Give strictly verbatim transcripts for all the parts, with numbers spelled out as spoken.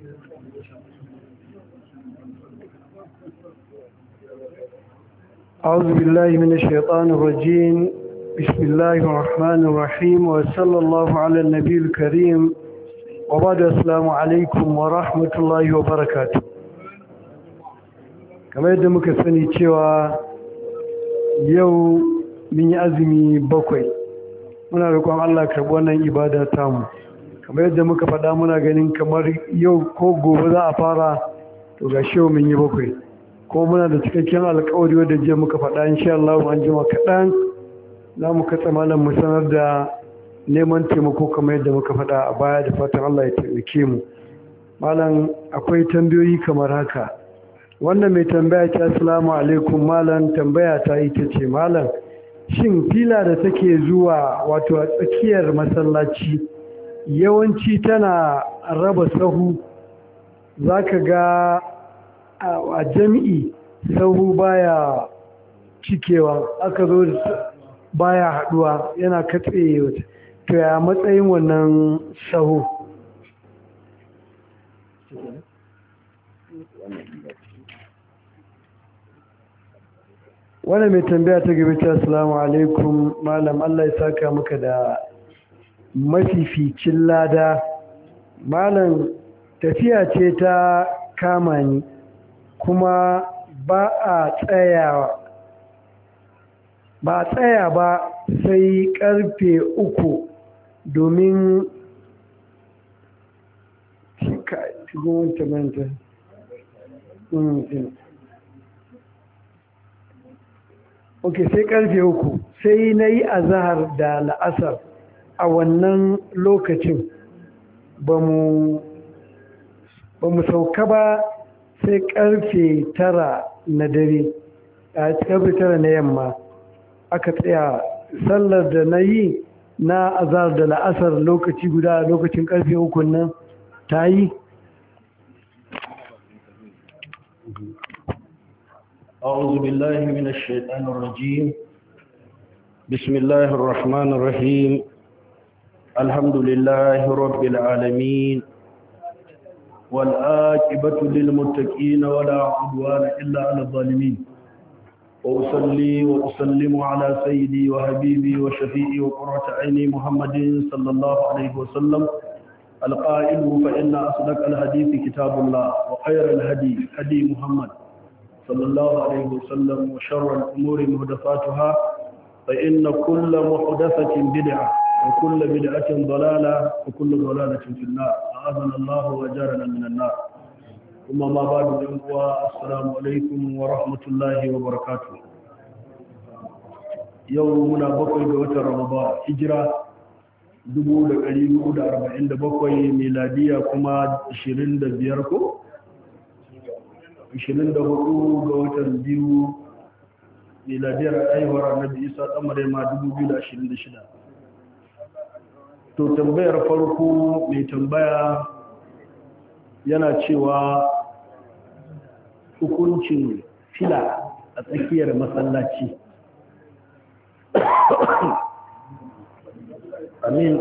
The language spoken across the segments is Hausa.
أعوذ بالله من الشيطان الرجيم بسم الله الرحمن الرحيم وصلى الله على النبي الكريم وبعد السلام عليكم ورحمة الله وبركاته كما yadda muka sani cewa yau mun yi azumi bakwai muna roƙon Allah karɓi wannan ibada tamu kamar yadda muka faɗa muna ganin kamar yau ko gobe za a fara to ga shi mun yi bakwai ko muna da cikakken alƙawari wadda jiya muka faɗa insha Allah an jima kaɗan za mu katsa malam mu sanar da neman taimako kamar yadda muka faɗa a baya da fatan Allah ya taimake mu malam akwai tambayoyi kamar haka wannan mai tambaya ta assalamu alaikum malam tambaya ta ita ce malam shin fila da take zuwa wato a tsakiyar masallaci yawanci tana raba sahu zaka ga a jami'i sahu baya cikewa aka zo baya haduwa yana katse wata to ya matsayin wannan sahu wannan mai tambaya ta gabe ta assalamu alaikum malam Allah ya saka maka da mafificin lada malam tafiya ce ta kama ni kuma ba a tsaya ba a tsaya ba sai karfe uku domin ok sai karfe uku sai na yi azahar da la'asar a wannan lokacin ba mu sauka ba sai karfe tara na dare a karfe tara na yamma aka tsaya sallar da na yi na azahar da la'asar lokaci guda lokacin karfe uku nan ta yi أعوذ بالله من الشيطان الرجيم بسم الله الرحمن الرحيم الحمد لله رب العالمين والآكبة للمتقين ولا عدوان إلا على الظالمين وأصلي وأسلم على سيدي وحبيبي وشفيئي وقرة عيني محمد صلى الله عليه وسلم القائل فإن أصدق الحديث كتاب الله وخير الهدي هدي محمد صلى الله عليه وسلم وشر الأمور محدثاتها فإن كل محدثة بدعة وكل بدعة ضلالة وكل ضلالة في النار أعاذنا الله وأجارنا من النار ثم ما بعد السلام عليكم ورحمة الله وبركاته يومنا بقي بوتر رمضان هجرة dubu da ɗari hudu da arba'in da bakwai miladiya kuma ashirin da biyar ko? ashirin da hudu ga watan biyu miladiyar aihuwar annabi isa ɗan marema dubu biyu da ashirin da shida to tambayar farko mai tambaya yana cewa hukuncin fila a tsakiyar masallaci amin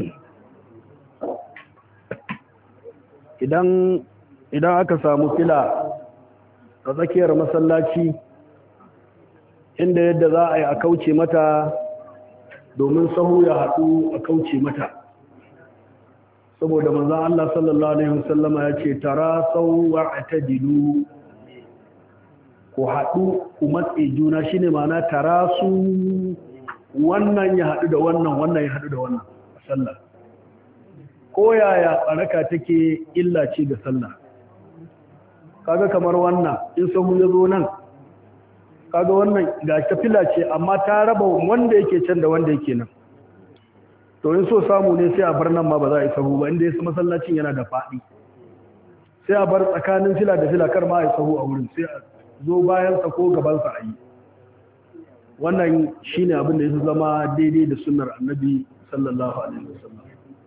idan idan aka samu fila a tsakiyar masallaci inda yadda za a yi a kauce mata domin sahu ya haɗu a kauce mata saboda manzon Allah sallallahu alaihi wasallama ya ce tara sau wa atadilu ku haɗu ku matse juna shine ma'ana tara su wannan ya haɗu da wannan wannan ya haɗu da wannan a sallah ko yaya baraka take illa ce ga sallah kaga kamar wannan in sahu ya zo nan kaga wannan ga tafila ce amma ta raba wanda yake can da wanda yake nan to in so samu ne sai a bar nan ma ba za a yi sahu ba inda yasa masallacin yana da faɗi sai a bar tsakanin fila da fila kar ma a yi sahu a wurin sai a zo bayan sa ko gaban sa a yi wannan shine abin da yake zama daidai da sunnar annabi sallallahu alaihi wasallam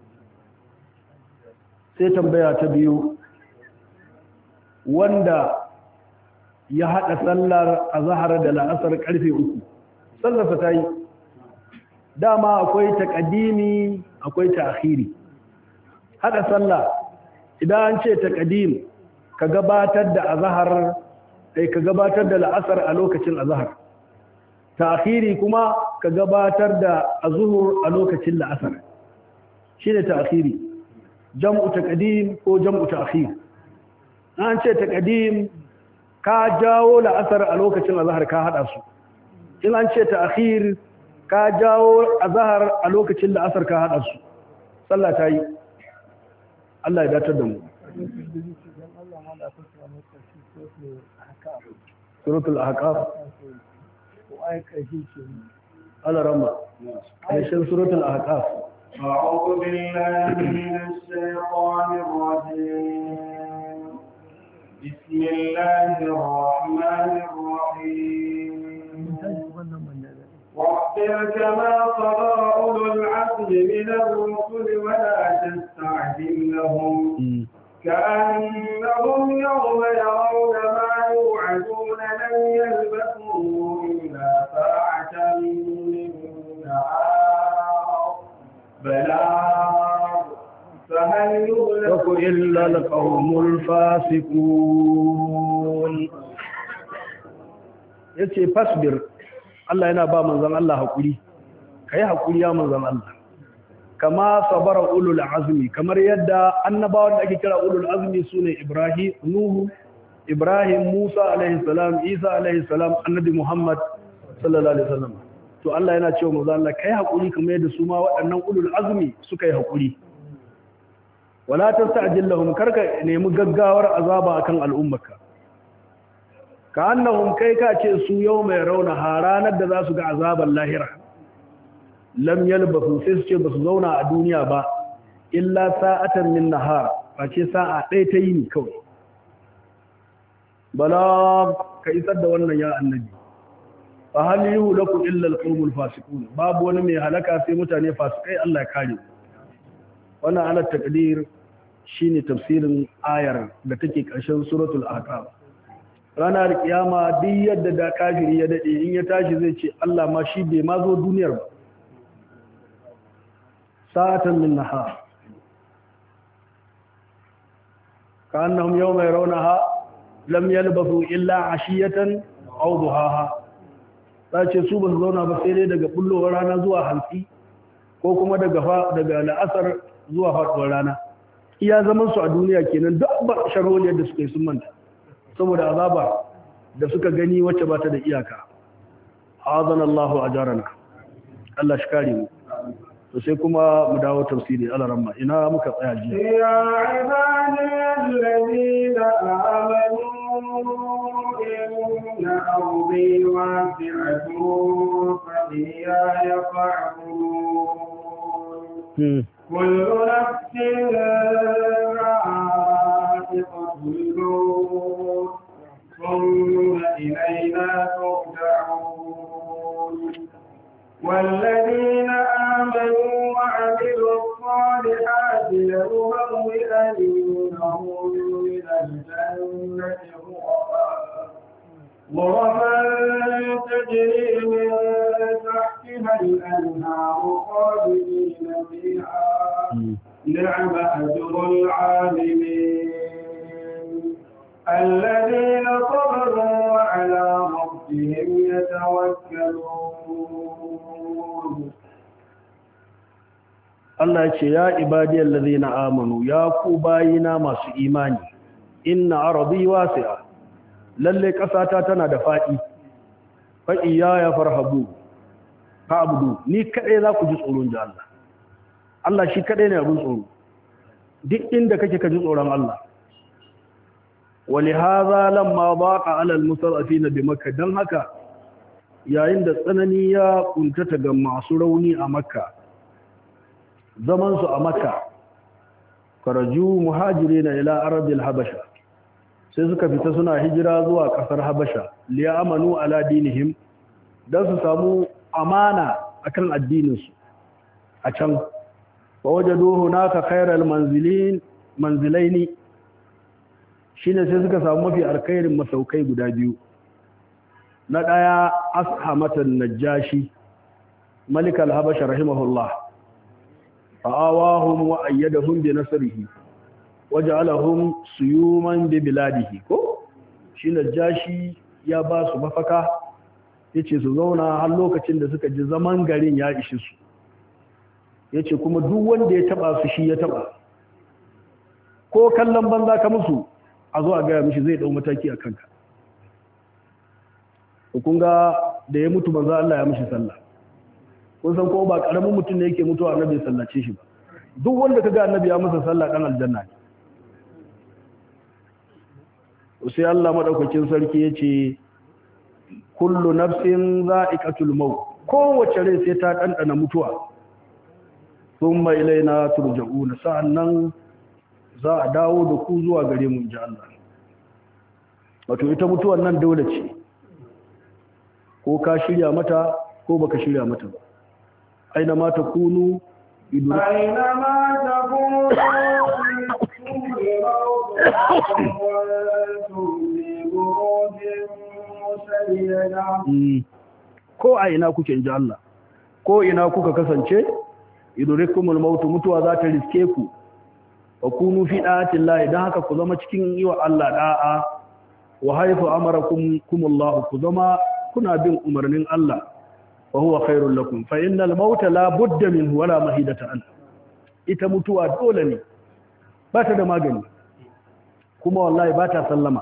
sai tambaya ta biyu wanda ya haɗa sallar azhar da la'asar karfe uku sallarsa ta yi dama akwai taqdimi akwai ta'khiri haɗa sallah idan an ce taqdim ka gabatar da azhar kai ka gabatar da la'asar a lokacin azhar ta'khiri kuma ka gabatar da azhur a lokacin la'asar shine ta'khiri jam'u taqdim ko jam'u ta'khir an ce taqdim ka jawo la'asar a lokacin azhar ka hada su in an ce ta'khir ka jawo azhar a lokacin la'asar ka hada su sallah ta yi Allah ya datar da mu suratul ahqaf ala rama aishin suratul ahqaf أعوذ بالله من الشيطان الرجيم بسم الله الرحمن الرحيم واصبر كما صبر أولو العزم من الرسل ولا تستعجل لهم كأنهم يوم يرون ما يوعدون لم يلبثوا إلا ساعة من نهار بلاغ فهل يهلك إلا القوم الفاسقون yace fasbir Allah yana ba manzon Allah hakuri kai hakuri ya manzon Allah kama sabara ulul azmi kamar yadda annabawan da ake kira ulul azmi sune Ibrahim Nuhu Ibrahim Musa alaihi salam Isa alaihi salam annabi Muhammad sallallahu alaihi wasallam to Allah yana cewa manzon Allah kai hakuri kamar yadda su ma waɗannan ulul azmi suka yi hakuri wala tasta'jil lahum karka nemi gaggawar azaba akan al'ummaka ka annahum kai ka ce su yau mai rauna haranar da za su ga azaban lahira lam yalbasu sai su ce ba su zauna a duniya ba illa sa'atan min nahar face sa'a ɗaya ta yi ni kawai bala ka isar da wannan ya annabi fa hal yuhlaku illa alqawmul fasiqun babu wani mai halaka sai mutane fasikai Allah ya kare wannan ala taqdir shine tafsirin ayar da take ƙarshen suratul ahqaf ranar kiyama duk yadda da kafiri ya dade in ya tashi zai ce Allah ma shi bai ma zo duniyar ba sa'atan min nahar ka'annahum yawma yarawnaha lam yalbathu illa 'ashiyatan aw duhaha sace su ba su zauna ba sai dai daga bullowar rana zuwa hantsi ko kuma daga daga la'asar zuwa faduwar rana iya zaman su a duniya kenan duk ba sharholiyar da suka yi sun manta saboda azaba da suka gani wacce ba ta da iyaka azana Allahu ajarana Allah shi kare mu to sai kuma mu dawo tafsiri alaramma ina muka tsaya ji ya ibadi alladhina amanu inna ardi wasi'atun fa iyaya fa'budun kullu nafsin ra'iqatul maut thumma ilayna turja'un والذين آمنوا وعملوا الصالحات لنبوئنهم من الجنة غرفا تجري من تحتها الأنهار خالدين فيها نعم أجر العاملين الذين صبروا وعلى ربهم يتوكلون Allah ya ce ya ibadiyal ladina amanu ya ku bayina masu imani inna ardi wasi'a lalle kasata tana da fadi fa iyaya farhabu fa'budu ni kadai za ku ji tsoron da Allah Allah shi kadai ne abun tsoro duk inda kake ka ji tsoron Allah walihaza lamma baqa ala almusarrafin bi makkah dan haka yayin da tsanani ya kuntata ga masu rauni a makka zamansu a makka karaju muhajirina ila ardil habasha sai suka fita suna hijira zuwa kasar habasha liya'amanu ala dinihim dan su samu amana akan addininsu a can wa wajadu hunaka khairal manzilin manzilaini shine sai suka samu mafi alkhairin masaukai guda biyu na daya ashamatan najashi malik al-habasha rahimahullah fa'awahum wa ayyadahum bi nasrihi waja'alahum suyuman bi biladihi ko shi najashi ya ba su mafaka yace su zauna har lokacin da suka ji zaman garin ya ishi su yace kuma duk wanda ya taba su shi ya taba ko kallon banza ka musu a zo a ga mishi zai dau mataki a kanka kun ga da ya mutu manzo Allah ya mishi sallah kun san ko ba karamin mutum ne yake mutuwa annabi ya sallace shi ba duk wanda kaga annabi ya masa sallah dan aljanna ne sai Allah madaukakin sarki yace kullu nafsin za'iqatul maut kowace rai sai ta dandana mutuwa thumma ilaina turja'una sa'annan za a dawo da ku zuwa gare mu inji Allah wato ita mutuwan nan dole ce ko ka shirya mata ko baka shirya mata ba aina ma takunu idu aina ma takunu ko a ina kuke inji Allah ko ina kuka kasance idurikumul maut mutuwa za ta riske ku wa kunu fi da'atin Allah idan haka ku zama cikin yiwa Allah da'a wa haythu amarakum kumullahu ku zama kuna bin umarnin Allah wa huwa khairul lakum fa innal mauta la budda minhu wala mahidata an ita mutuwa dole ne ba ta da magani kuma wallahi ba ta sallama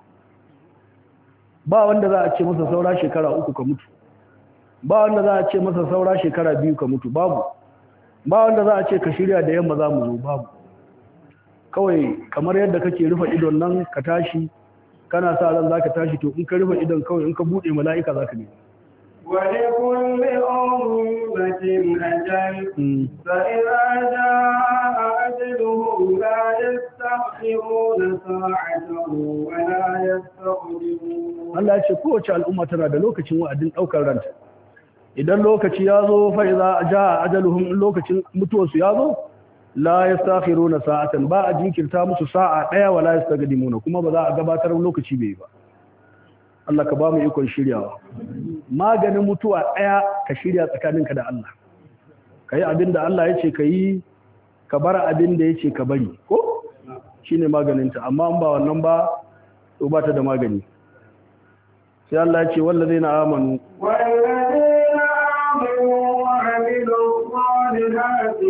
ba wanda za a ce masa saura shekara uku ka mutu ba wanda za a ce masa saura shekara biyu ka mutu babu ba wanda za a ce ka shirya da yamma za mu zo babu kawai kamar yadda kake rufe idon nan ka tashi kana sa ran zaka tashi to in ka rufe idon kawai in ka bude mala'ika zaka ne ولكل أمة أجل فإذا جاء أجلهم لا يستأخرون ساعة ولا يستقدمون Allah ya ce kowace al'umma tana da lokacin wa'adin daukar ranta idan lokaci ya zo fa idza jaa ajaluhum lokacin mutuwarsu ya zo la yastakhiruna sa'atan ba a jinkirta musu sa'a daya wala yastaqdimuna kuma ba za a gabatar lokaci bai ba Allah ka ba mu ikon shiryawa maganin mutuwa daya ka shirya tsakaninka da Allah kai abinda Allah yace kai ka bar abinda yace ka bari ko shine maganin ta amma in ba wannan ba to ba ta da magani sai Allah yace wallazina amanu wallazina amanu wa amilus salihati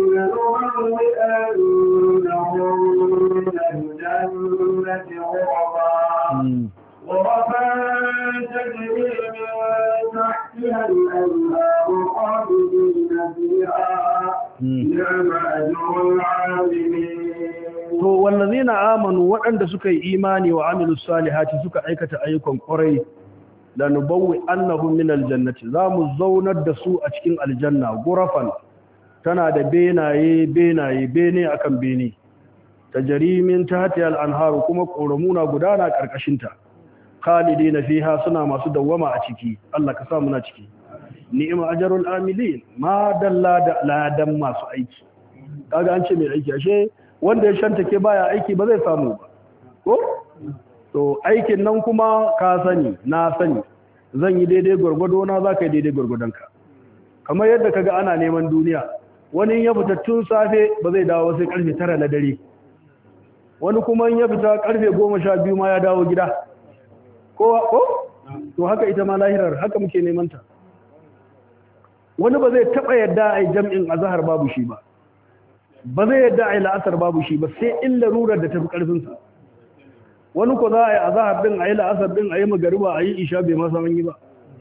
غرفا تجري من تحتها الأنهار خالدين فيها نعم أجر العاملين. والذين آمنوا وعند سكي إيماني وعملوا الصالحات سكي أيكة أيكم قري لنبوي أنهم من الجنة زام الزونة دسوء أشكين الجنة غرفا تنادى بيناي بيناي بيني أكم بيني تجري من تحتها الأنهار كما قرمونا قدانا كركشنتا khalidina fiha suna masu dawwama a ciki Allah ka sa muna ciki ni'ma ajrul amilin ma dalla da ladan masu aiki kaga an ce mai aiki ashe wanda ya shantake baya aiki ba zai samu ba ko to aikin nan kuma ka sani na sani zan yi daidai gurgudo na zaka yi daidai gurgudonka kamar yadda kaga ana neman duniya wani ya fita tun safe ba zai dawo sai karfe tara na dare wani kuma ya fita karfe goma sha biyu ma ya dawo gida ko ko to haka ita ma lahirar haka muke neman ta wani ba zai taba yadda ai jam'in azhar babu shi ba ba zai yadda ai la'asar babu shi ba sai in larurar da tafi karfin sa wani ko za ai azhar din ai la'asar din ai magariba ai isha bai ma san yi ba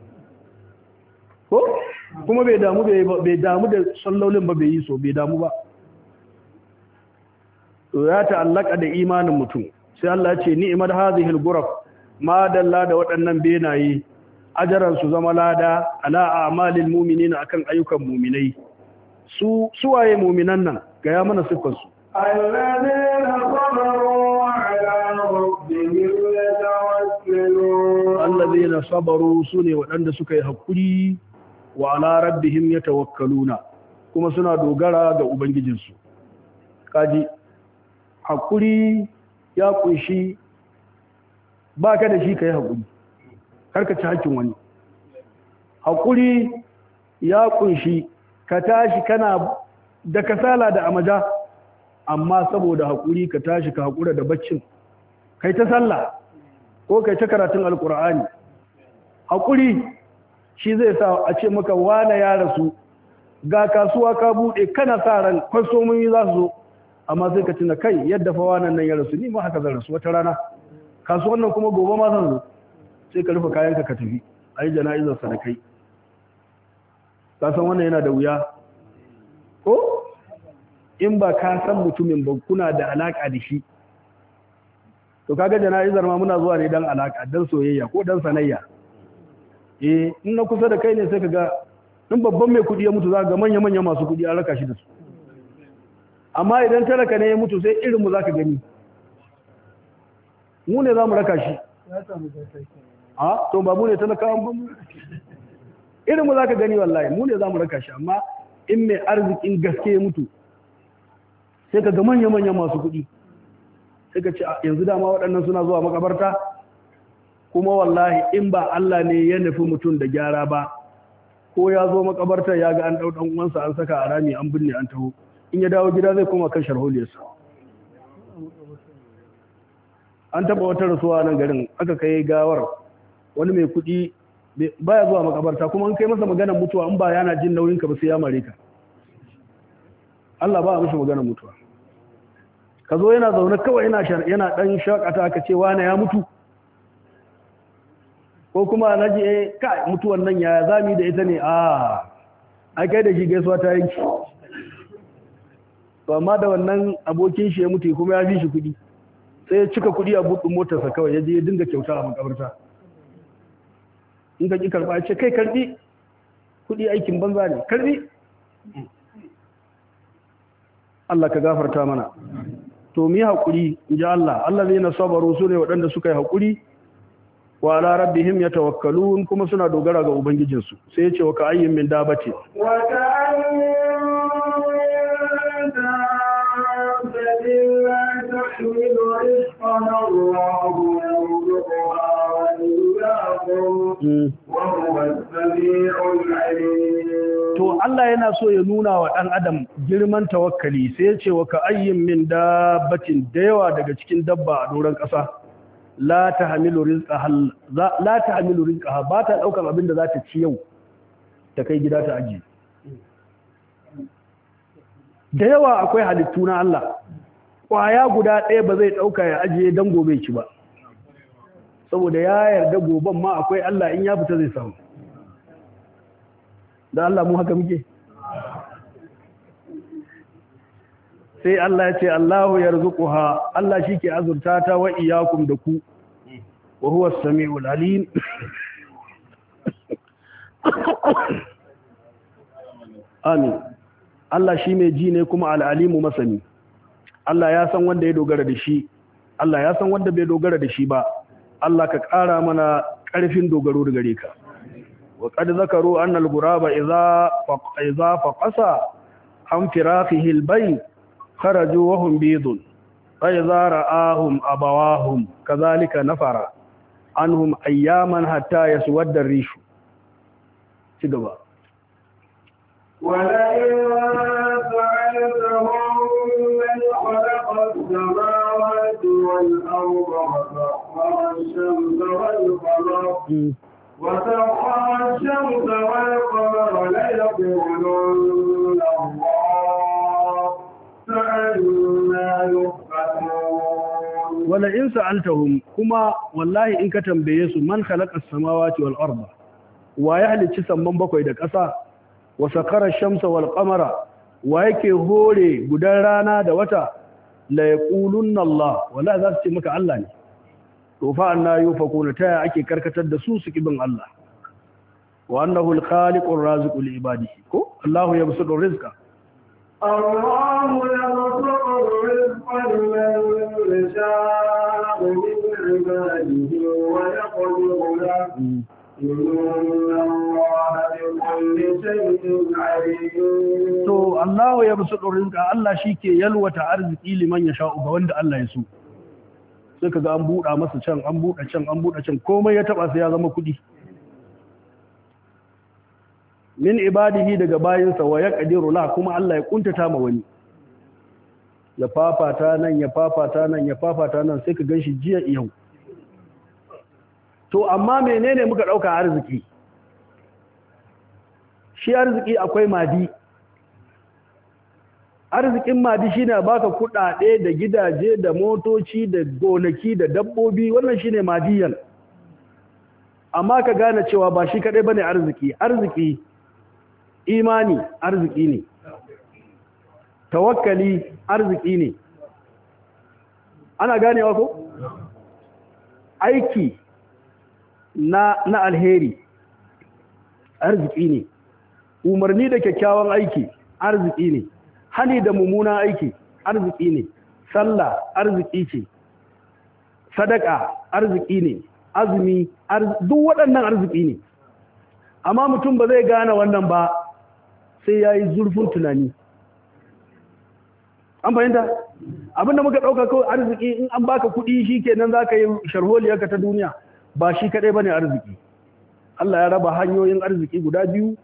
ko kuma bai damu bai damu da sallolin ba bai yi so bai damu ba to ya ta'allaka da imanin mutum sai Allah ya ce ni'mat hadhihi al-ghuraf ma dalla da waɗannan benaye ajaran su zama lada ala a'malil mu'minina akan ayyukan mu'minai su suwaye mu'minan nan ga ya mana sifar su alladheena sabaru ala rabbihim yatawakkalun alladheena sabaru sune waɗanda suka yi hakuri wa ala rabbihim yatawakkaluna kuma suna dogara ga ubangijinsu kaji hakuri ya kunshi ba ka da shi ka yi haƙuri karka ci hakkin wani haƙuri ya ƙunshi ka tashi kana da kasala da amaja amma saboda haƙuri ka tashi ka haƙura da baccin kai ta sallah ko kai ta karatun alƙur'ani. Haƙuri shi zai sa a ce maka wane ya rasu ga kasuwa ka buɗe kana sa ran kwastomomi za su zo amma sai ka tuna kai yadda fa wannan nan ya rasu ni ma haka zan rasu wata rana kasuwan nan kuma gobe ma zan zo sai ka rufe kayanka ka tafi ayi jana'izar sa da kai ka san wannan yana da wuya ko in ba ka san mutumin ba kuna da alaka da shi to kaga jana'izar ma muna zuwa ne dan alaka dan soyayya ko dan sanayya eh in na kusa da kai ne sai kaga in babban mai kudi ya mutu za ga manya manya masu kudi an raka shi da su amma idan talaka ne ya mutu sai irin mu zaka gani mu ne zamu raka shi a to ba mu ne talakawan ba mu irin mu zaka gani wallahi mu ne zamu raka shi amma in mai arzikin gaske ya mutu sai ka ga manya manya masu kudi sai ka ce yanzu dama waɗannan suna zuwa makabarta kuma wallahi in ba Allah ne ya nufi mutum da gyara ba ko ya zo makabartar ya ga an ɗau ɗan uwansa an saka a rami an binne an taho in ya dawo gida zai koma kan sharholiyarsa. An taɓa wata rasuwa nan garin aka kai gawar wani mai kuɗi baya zuwa makabarta kuma an kai masa maganar mutuwa in ba yana jin nauyin ka ba sai ya mare ka. Allah ba a mishi maganar mutuwa. Ka zo yana zaune kawai yana yana ɗan shakata aka ce wane ya mutu. Ko kuma alhaji eh kai mutuwan nan ya zami da ita ne a ai kai da shi gaisuwa ta yanki to amma da wannan abokin shi ya mutu kuma ya fi shi kudi sai ya cika kudi a buɗin motarsa kawai ya je ya dinga kyauta a makabarta in ka ki karba ce kai karbi kudi aikin banza ne karbi Allah ka gafarta mana to mu yi hakuri inji Allah Allah zai na sabaru su ne waɗanda suka yi hakuri wa ala rabbihim yatawakkalun kuma suna dogara ga ubangijinsu sai yace wa ka ayyin min dabati wa ka ayyin dabatin la tahmilu rizqana Allahu yarzuquha wa iyyakum wa huwa as-sami'ul 'alim. To Allah yana so ya nuna wa dan adam girman tawakkali sai yace wa ka ayyin min dabatin da yawa daga cikin dabba a doran kasa la ta hamilu rizqaha la ta hamilu rizqaha ba ta daukan abin da za ta ci yau ta kai gida ta aji da yawa akwai halittu na Allah kwaya guda ɗaya ba zai dauka ya ajiye dan gobe ci ba saboda ya yarda goben ma akwai Allah in ya fita zai samu da Allah mu haka muke sai Allah ya ce Allahu yarzuquha Allah shike azurta ta wa iyyakum da ku wa huwa as-sami'ul alim amin Allah shi mai ji ne kuma al-alimu masani Allah ya san wanda ya dogara da shi Allah ya san wanda bai dogara da shi ba Allah ka ƙara mana ƙarfin dogaro da gare ka wa qad zakaru anna al-ghuraba idza idza faqasa an firaqihi al-bayt خرجوا وهم بيض فإذا رآهم أبواهم كذلك نفر عنهم أياما حتى يسود الريش تدبا ولئن سألتهم من خلق السماوات والأرض وسخر الشمس والقمر وسخر الشمس والقمر ليقولن الله wala in sa'altahum kuma wallahi in ka tambaye su man khalaqa as-samawati wal arda wa ya halicci samman bakwai da ƙasa wa sakara ash-shamsa wal qamara wa yake hore gudan rana da wata la yaqulunna Allah wala za su ce maka Allah ne to fa anna yufakuna ta ake karkatar da su su kibin Allah wa annahu al-khaliqur raziqu li ibadihi ko Allah yabsutu rizqa الله يبسط الرزق لمن يشاء من عباده ويقدر له إن الله بكل شيء عليم. To Allah ya basutu rizqa Allah shike yalwata arziki liman yasha ga wanda Allah ya so. Sai kaga an buɗa masa can an buɗa can an buɗa can komai ya taba sai ya zama kuɗi. Min ibadihi daga bayinsa wa yaqdiru la kuma Allah ya kuntata ma wani ya fafata nan ya fafata nan ya fafata nan sai ka ganshi jiya yau. To amma menene muka dauka arziki? Shi arziki akwai madi. Arzikin madi shine baka kudade da gidaje da motoci da gonaki da dabbobi, wannan shine madiyan. Amma ka gane cewa ba shi kadai bane arziki. Arziki imani arziki ne. Tawakkali arziki ne. Ana ganewa ko? Aiki na na alheri arziki ne. Umarni da kyakkyawan aiki arziki ne. Hani da mummunan aiki arziki ne. Sallah arziki ce. Sadaka arziki ne. Azumi duk waɗannan arziki ne. Amma mutum ba zai gane wannan ba sai yayi zurfin tunani. An fahimta? Abinda muka ɗauka kawai arziki in an baka kuɗi shikenan zaka yi sharholiyarka ta duniya, ba shi kadai bane arziki. Allah ya raba hanyoyin arziki guda biyu,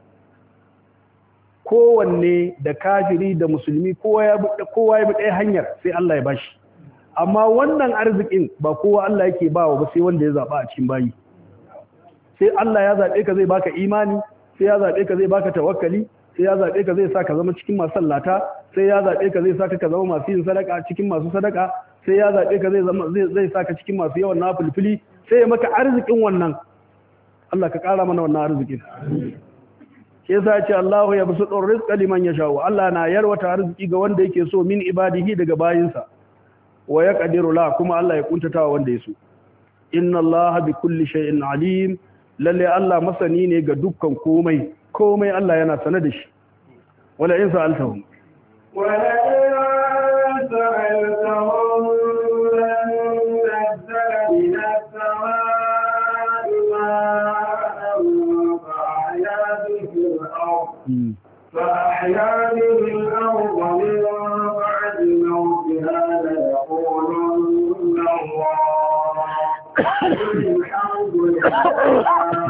kowanne da kafiri da musulmi kowa ya kowa ya bi ɗaya hanyar sai Allah ya bashi. Amma wannan arzikin ba kowa Allah yake bawa ba sai wanda ya zaba a cikin bayi. Sai Allah ya zabe ka zai baka imani, sai ya zabe ka zai baka tawakkali, sai ya zabe ka zai saka zama cikin masu sallata, sai ya zabe ka zai saka ka zama masu yin sadaka cikin masu sadaka, sai ya zabe ka zai zama zai zai saka cikin masu yawan nafilfili, sai ya maka arzikin wannan. Allah ka kara mana wannan arzikin. Shi yasa ya ce Allahu yabsutur rizqa liman yasha. Allah na yarwata arziki ga wanda yake so min ibadihi daga bayinsa. Wa yaqdiru la kuma Allah ya kuntata wanda ya so. Inna Allah bi kulli shay'in alim. Lalle Allah masani ne ga dukkan komai. Komai Allah yana sanar da shi. Wala in sa'altahum wala in sa'altahum lan nazzala min as-samaa'i ma'an fa'ahya bihi al-ardh fa'ahya bihi al-ardh min ba'di mawtiha la yaqulunna Allah alhamdulillah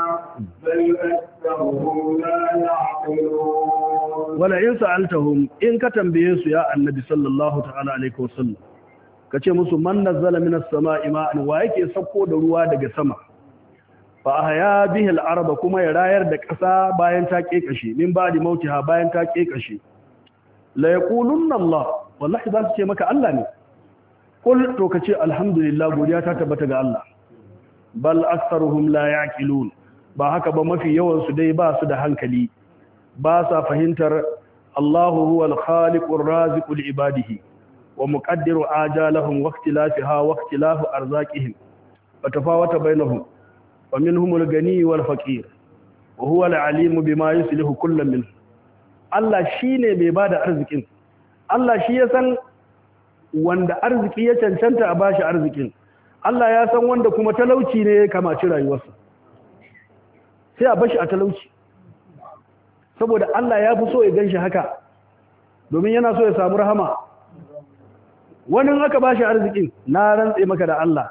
wala in sa'altahum in ka tambaye su ya annabi sallallahu ta'ala alaihi wasallam kace musu man nazzala minas sama'i ma'an wa yake sauko da ruwa daga sama fa ahya bihi al-ard kuma ya rayar da ƙasa bayan ta kekashe min ba'di mautiha bayan ta kekashe la yaqulunna Allah wallahi za su ce maka Allah ne kul to kace alhamdulillah godiya ta tabbata ga Allah bal aktharuhum la yaqilun ba haka ba mafi yawansu dai ba su da hankali ba sa fahimtar Allahu huwal khaliqur raziqul ibadihi wa muqaddiru ajalahum wa ikhtilafiha wa ikhtilafu arzaqihim wa tafawata bainahum wa minhumul ghani wal faqir wa huwal alimu bima yuslihu kullam min Allah shine mai bada arzikin Allah shi ya san wanda arziki ya cancanta a bashi arzikin Allah ya san wanda kuma talauci ne ya kamaci rayuwarsa sai a bashi a talauci saboda Allah ya fi so ya ganshi haka domin yana so ya samu rahama wani aka bashi arzikin na rantse maka da Allah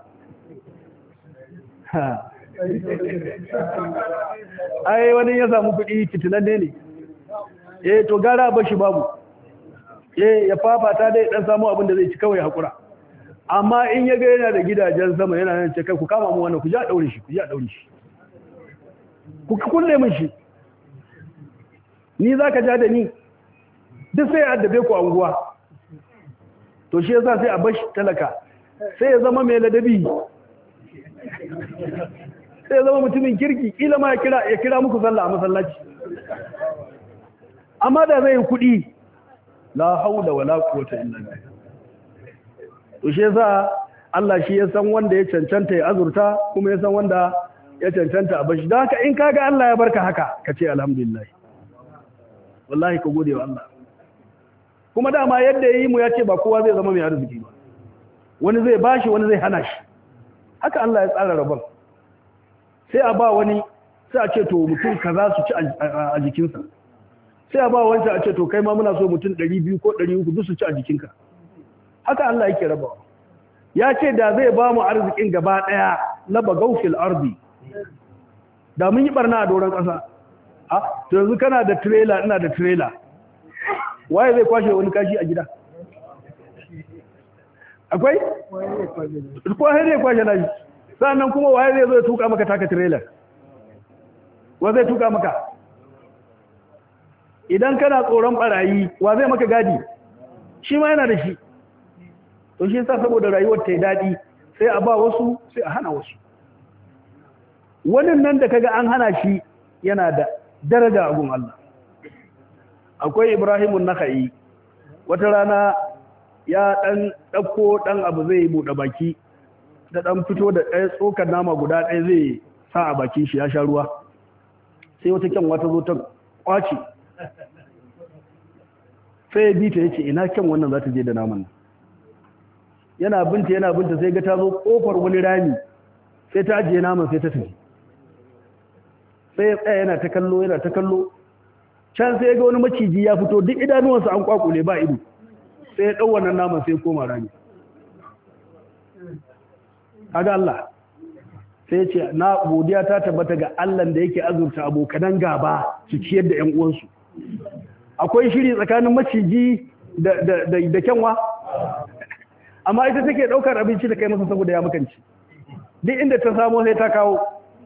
ai wani ya samu kuɗi fitilanne ne eh to gara bashi babu eh ya fafata dai dan samu abin da zai ci kawai hakura amma in ya ga yana da gidajen sama yana nan ce kai ku kama mu wannan ku ja daure shi ku ja daure shi ku kulle min shi ni zaka ja da ni duk sai a addabe ku anguwa to shi yasa sai a bashi talaka sai ya zama mai ladabi sai ya zama mutumin kirki kila ma ya kira ya kira muku sallah a masallaci amma da zai kudi la haula wala quwwata illa billah to shi yasa Allah shi ya san wanda ya cancanta ya azurta kuma ya san wanda ya cancanta a bashi. Don haka in kaga Allah ya barka haka ka ce alhamdulillah wallahi ka gode wa Allah kuma dama yadda ya yi mu ya ce ba kowa zai zama mai arziki ba wani zai bashi wani zai hana shi haka Allah ya tsara rabon sai a ba wani sai a ce to mutum kaza su ci a jikinsa sai a ba wancan a ce to kai ma muna so mutum ɗari biyu ko ɗari uku duk su ci a jikinka haka Allah yake rabawa ya ce da zai ba mu arzikin gaba ɗaya na bagaufil ardi da mun yi barna a doron ƙasa a to yanzu kana da trailer ina da trailer waye zai kwashe wani kashi a gida akwai ko har ne kwashe nashi sannan kuma waye zai zo ya tuka maka taka trailer wa zai tuka maka idan kana tsoron barayi wa zai maka gadi shi ma yana da shi to shi yasa saboda rayuwar ta yi daɗi sai a ba wasu sai a hana wasu wannan nan da kaga an hana shi yana da daraja a gun Allah akwai Ibrahimun Nakhai wata rana ya dan dauko dan abu zai bude baki da dan fito da ɗaya tsokar nama guda ɗaya zai sa a bakin shi ya sha ruwa sai wata kyan wata zo ta kwaci sai bi ta yace ina kyan wannan za ta je da naman nan yana binta yana binta sai ga ta zo kofar wani rami sai ta ajiye naman sai ta tafi sai ya tsaya yana ta kallo yana ta kallo can sai ga wani maciji ya fito duk idanuwansa an kwakule ba ido sai ya dau wannan naman sai koma rami kaga Allah sai ya ce na godiya ta tabbata ga Allah da yake azurta abokan gaba su ciyar da ƴan uwansu akwai shiri tsakanin maciji da da da kyanwa amma ita take daukar abinci da kai masa saboda ya makanci duk inda ta samu sai ta kawo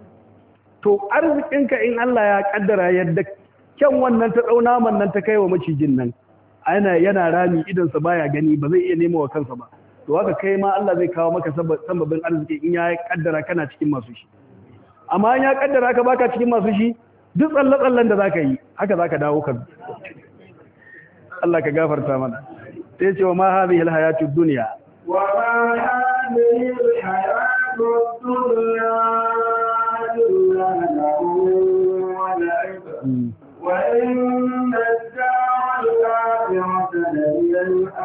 to arzikinka in Allah ya kaddara yadda kyan wannan ta dau naman nan ta kai wa macijin nan ana yana rami idan sa baya gani ba zai iya nemo wa kansa ba to haka kai ma Allah zai kawo maka sababin arziki in ya kaddara kana cikin masu shi amma in ya kaddara ka baka cikin masu shi duk tsalle-tsallen da zaka yi haka zaka dawo ka Allah ka gafarta mana sai ce wa ma hadhihi alhayatud dunya wa ma hadhihi alhayatud dunya illa lahun wa la'ibun wa inna ad-dara al-akhirata lahiya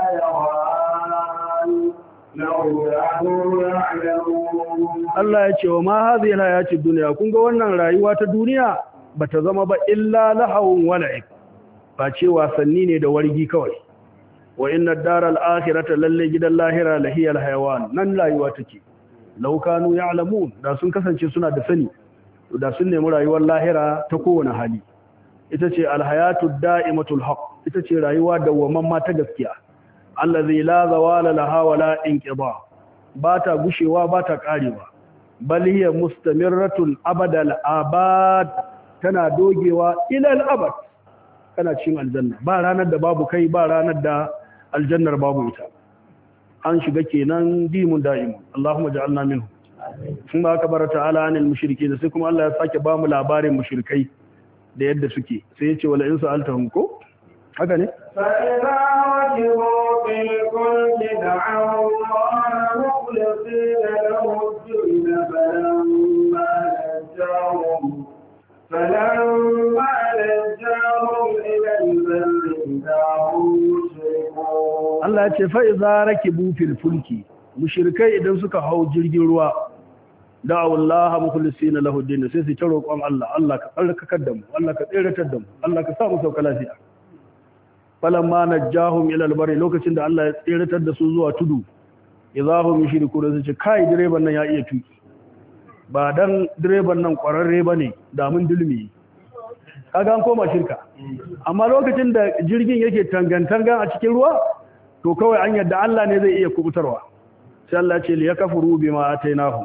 al-hayawan law kanu ya'lamun. Allah ya ce wa ma hadhihi alhayatud dunya kun ga wannan rayuwa ta duniya bata zama ba illa lahun wa la'ib ba ce wasanni ne da wargi kawai wa inna daral akhirata lalle gidan lahira lahiyal hayawan nan rayuwa take law kanu ya'lamun da sun kasance suna da sani da sun nemi rayuwar lahira ta kowane hali ita ce alhayatud da'imatul haqq ita ce rayuwa dawwamamma ta gaskiya allazi la zawala laha wala inqida ba ta gushewa ba ta karewa bal hiya mustamirratun abadal abad tana dogewa ila al abad kana cikin aljanna ba ranar da babu kai ba ranar da aljannar babu ita an shiga kenan dimun da'imun Allahumma ja'alna minhu sun ba ka bar ta'ala anil mushrikeen sai kuma Allah ya sake ba mu labarin mushrikai da yadda suke sai ya ce wala in sa'altahum ko haka ne fa idza wajibu bil kulli da'u Allah mukhlisina lahu ad-din falamma najahum فلما نجاهم إلى البر إذا هم يشركون Allah ce fa idza rakibu fil fulki mushrikai idan suka hau jirgin ruwa da'u Allah mukhlisina lahu din sai su ta roƙon Allah Allah ka tsarkakar da mu Allah ka tsiratar da mu Allah ka sa mu sauka lafiya falamma najahum ila al-barri lokacin da Allah ya tsiratar da su zuwa tudu idza hum yushrikun sai ce kai direban nan ya iya tuki ba dan direban nan kwararre bane da mun dulmi kaga an koma shirka amma lokacin da jirgin yake tangantangan a cikin ruwa to kawai an yadda Allah ne zai iya kubutarwa sai Allah ce li yakfuru bima atainahu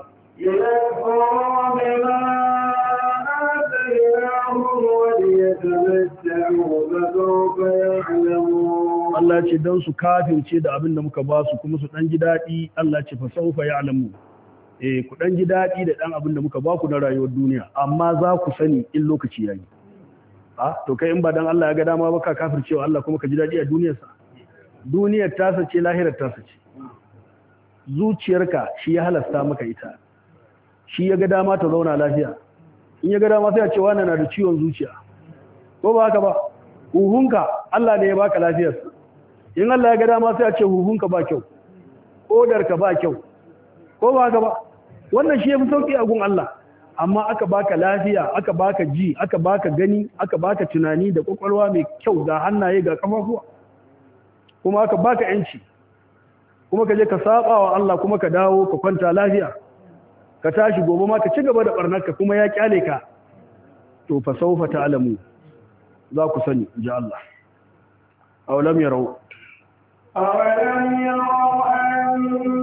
Allah ce dan su kafirce da abin da muka ba su kuma su dan ji dadi Allah ce fa saufa ya'lamu eh ku dan ji dadi da dan abin da muka ba ku na rayuwar duniya amma za ku sani in lokaci yayi ah to kai in ba dan Allah ya ga dama ba ka kafircewa Allah kuma ka ji dadi a duniyarsa duniyar ta sace lahirar ta sace zuciyarka shi ya halasta maka ita shi ya ga dama ta zauna lafiya in ya ga dama sai ya ce wannan na da ciwon zuciya ko ba haka ba huhunka Allah ne ya baka lafiyar in Allah ya ga dama sai ya ce huhunka ba kyau kodarka ba kyau ko ba haka ba wannan shi yafi sauki a gun Allah amma aka baka lafiya aka baka ji aka baka gani aka baka tunani da kwakwalwa mai kyau ga hannaye ga kafafuwa kuma aka baka yanci kuma ka je ka saba wa Allah kuma ka dawo ka kwanta lafiya ka tashi gobe ma ka ci gaba da barnarka kuma ya kyale ka to fa sawfa ta'lamu za ku sani ji Allah aw lam yarau aw lam yarau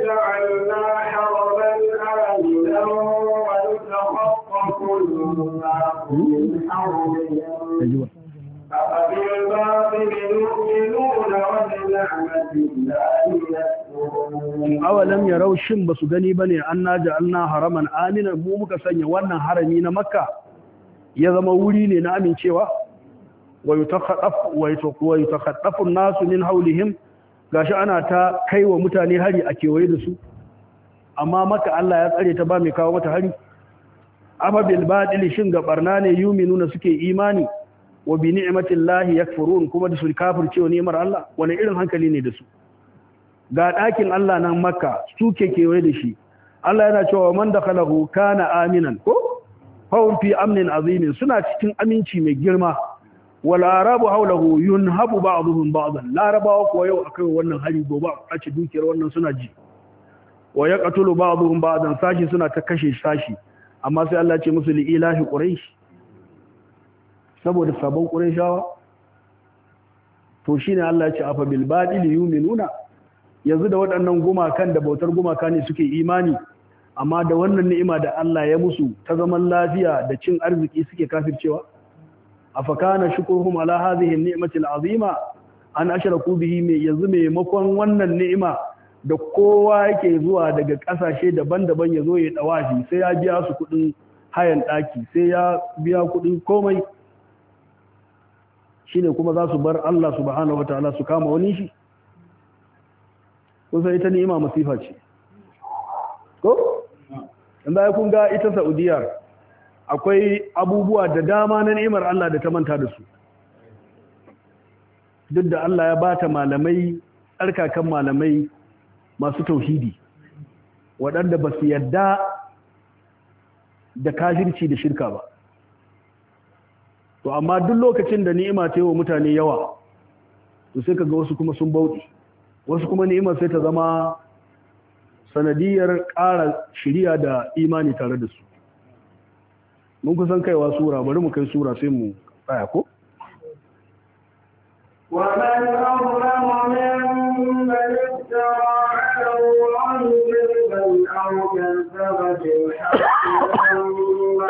جعلنا حرما آمنا ويتخطف الناس من حولهم أفبالباطل يؤمنون وبنعمة الله يكفرون awalam yarau shin basu gani bane anna ja'alna haraman aminan mu muka sanya wannan harami na makka ya zama wuri ne na amincewa wa yutakhadaf wa yutakhadafu an-nasu min hawlihim gashi ana ta kaiwa mutane hari a kewaye da su amma maka Allah ya tsare ta ba mai kawo mata hari afa bil batil shin ga barna ne yuminuna suke imani wa bi ni'matillahi yakfurun kuma da su kafircewa ni'mar Allah wani irin hankali ne da su ga ɗakin Allah nan makka suke kewaye da shi Allah yana cewa man dakhalahu kana aminan ko fawun fi amnin azimin suna cikin aminci mai girma wal arabu hawlahu yunhabu ba'dhum ba'dan larabawa ko yau akai wannan hari gobe a ci dukiyar wannan suna ji wa yaqtulu ba'dhum ba'dan sashi suna ta kashe sashi amma sai Allah ya ce musu li ilahi quraish saboda sabon qurayshawa to shine Allah ya ce afa bil badil yu'minuna yanzu da waɗannan gumakan da bautar gumaka ne suke imani amma da wannan ni'ima da Allah ya musu ta zaman lafiya da cin arziki suke kafircewa afakana shukruhum ala hadhihi an-ni'mati al-azima an ashraku bihi mai yanzu maimakon wannan ni'ima da kowa yake zuwa daga kasashe daban-daban ya zo ya dawashi sai ya biya su kudin hayan daki sai ya biya kudin komai shine kuma za su bar Allah subhanahu wataala su kama wani shi kusa ita ni'ima masifa ce ko inda kun ga ita Saudiya akwai abubuwa da dama na ni'imar Allah da ta manta da su duk da Allah ya bata malamai tsarkakan malamai masu tauhidi waɗanda ba su yadda da kafirci da shirka ba to amma duk lokacin da ni'ima ta yi wa mutane yawa to sai kaga wasu kuma sun bauɗi wasu kuma ni'imar sai ta zama sanadiyar ƙara shiriya da imani tare da su mun kusan kaiwa sura bari mu kai sura sai mu tsaya ko ومن أظلم ممن افترى على الله كذبا أو كذب بالحق لما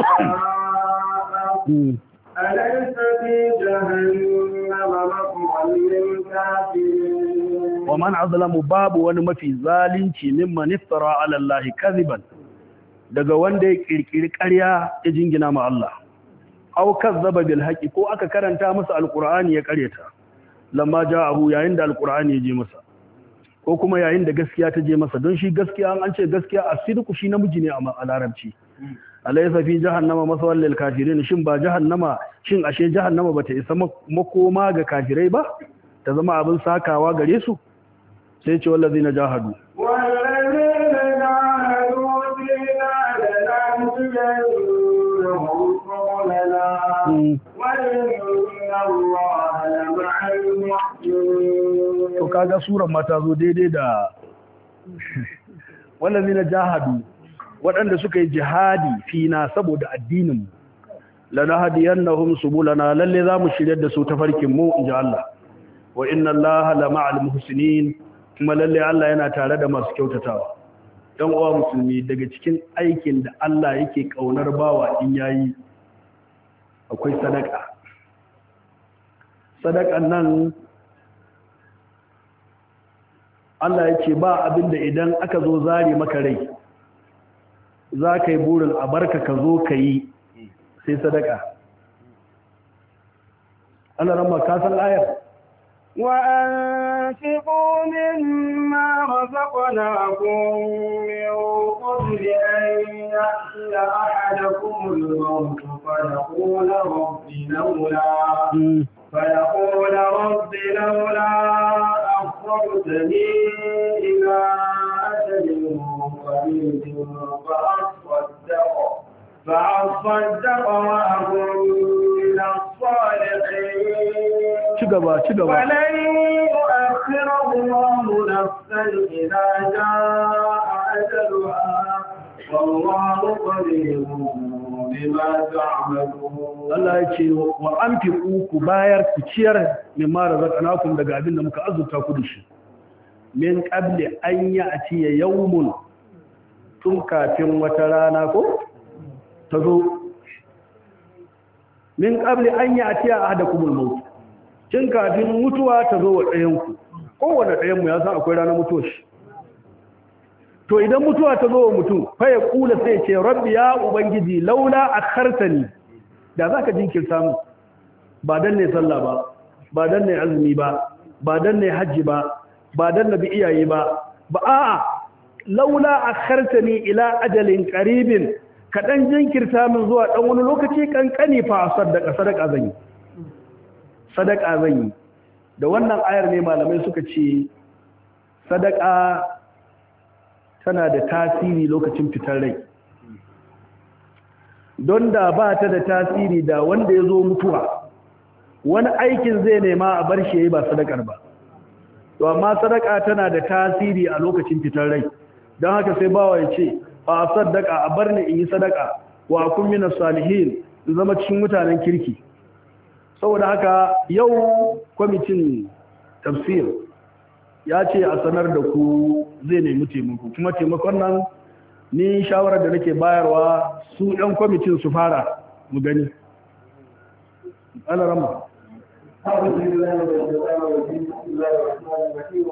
جاءه أليس في جهنم مثوى للكافرين ومن أظلم باب ونما في ذلك ممن افترى على الله كذبا daga wanda ya kirkiri ƙarya ya jingina ma Allah aw kazzaba bil haqi ko aka karanta masa alqur'ani ya ƙaryata lamma ja'ahu yayin da alqur'ani ya je masa ko kuma yayin da gaskiya ta je masa don shi gaskiya an ce gaskiya as-sidqu shi namiji ne a larabci alaysa fi jahannama maswal lil kafirin shin ba jahannama shin ashe jahannama bata isa makoma ga kafirai ba ta zama abin sakawa gare su sai ce wallazina jahadu والذين جاهدوا فينا لنهدينهم سبلنا وإن الله لمع المحسنين. to kaga suran ma ta zo daidai da wallazina jahadu waɗanda suka yi jihadi fina saboda addinin mu lanahdiyannahum subulana lalle zamu shiryar da su tafarkin mu inji Allah wa inna Allaha lama'al muhsinin kuma lalle Allah yana tare da masu kyautatawa dan uwa musulmi daga cikin aikin da Allah yake kaunar bawa in yayi akwai sadaka sadakan nan Allah yake ba abinda idan aka zo zare maka rai za ka yi burin a barka ka zo ka yi sai sadaka Allah ramma ka san ayar وأنفقوا مما رزقناكم من قبل أن يأتي أحدكم الموت فيقول رب لولا فيقول رب لولا أخرتني إلى أجل قريب فأصدق فأصدق وأكن من الصالحين cigaba cigaba ولن يؤخر الله نفسا إذا جاء أجلها والله قدير بما تعملون Allah ya ce wa anfiqu ku bayar ku ciyar mimma razaqnakum daga abin da muka azurta ku da shi min qabli an ya'ti yawmun tun kafin wata rana ko ta zo min qabli an ya'ti ahadakumul maut tun kafin mutuwa ta zo wa ɗayan ku kowanne ɗayan mu ya san akwai ranar mutuwa shi to idan mutuwa ta zo wa mutum fa ya kula sai ce rabbi ya ubangiji laula akhartani da zaka jinkirta mu ba dan ne sallah ba ba dan ne azumi ba ba dan ne haji ba ba dan nabi iyaye ba ba a'a laula akhartani ila ajalin qaribin kadan jinkirta min zuwa dan wani lokaci kankani fa sadaka sadaka zan yi sadaka zan yi da wannan ayar ne malamai suka ce sadaka tana da tasiri lokacin fitar rai don da ba ta da tasiri da wanda ya zo mutuwa wani aikin zai nema a bar shi ya yi ba sadakar ba to amma sadaka tana da tasiri a lokacin fitar rai don haka sai bawa ya ce a sadaka a bar ni in yi sadaka wa kun mina salihin in zama cikin mutanen kirki saboda haka yau kwamitin tafsir ya ce a sanar da ku zai nemi taimako kuma taimakon nan ni shawarar da nake bayarwa su ɗan kwamitin su fara mu gani ana rama